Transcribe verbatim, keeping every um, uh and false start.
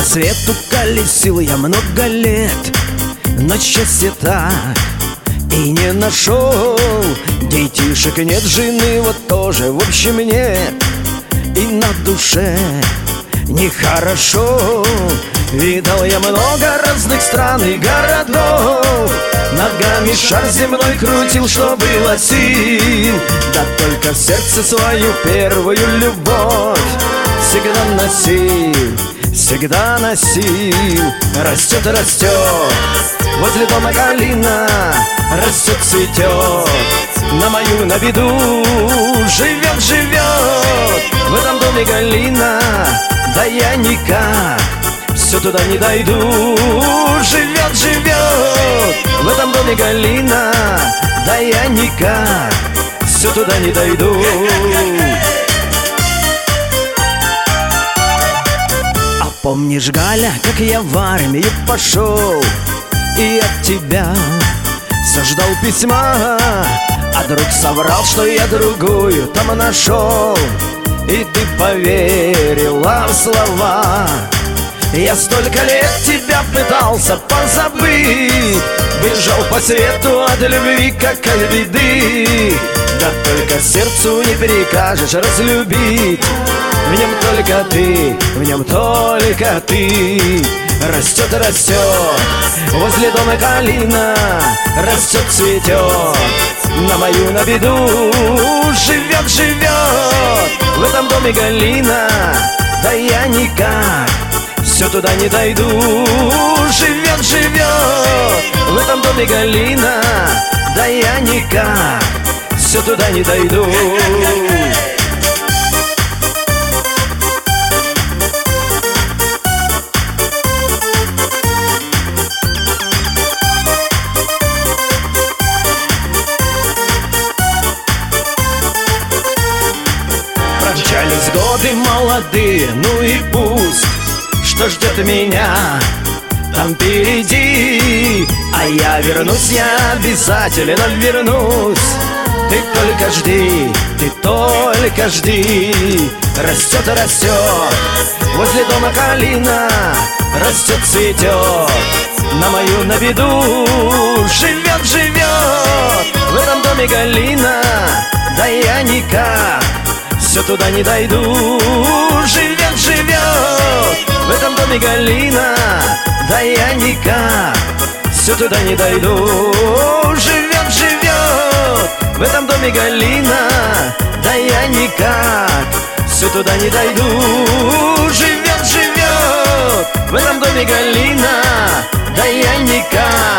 свету колесил я много лет, но счастье так и не нашел. Детишек нет, жены вот тоже, в общем, нет. И на душе нехорошо. Видал я много разных стран и городов, ногами шар земной крутил, что было сил. Да только в сердце свою первую любовь всегда носил, всегда носил. Растет, растет, возле дома калина, растет, цветет, на мою на беду. Живет, живет в этом доме галина, да я никак все туда не дойду. Живет, живет в этом доме галина, да я никак все туда не дойду. А помнишь, Галя, как я в армию пошел и от тебя все ждал письма, а друг соврал, что я другую там нашел, и ты поверила в слова. Я столько лет тебя пытался позабыть, бежал по свету от любви, как от беды. Да только сердцу не прикажешь разлюбить, в нем только ты, в нем только ты. Растет, растет, возле дома калина, растет, цветет, на мою на беду. Живет, живет в этом доме галина, да я никак все туда не дойду. Живет, живет в этом доме галина, да я никак все туда не дойду. Промчались годы молодые, ну и пусть. Что ждет меня там впереди, а я вернусь, я обязательно вернусь. Ты только жди, ты только жди. Растет, растет возле дома калина, растет, цветет, на мою на беду. Живет, живет в этом доме галина, да я никак все туда не дойду. Живет, живет в этом доме галина, да я никак все туда не дойду. Живет, живет в этом доме галина, да я никак все туда не дойду. Живет, живет в этом доме галина, да я никак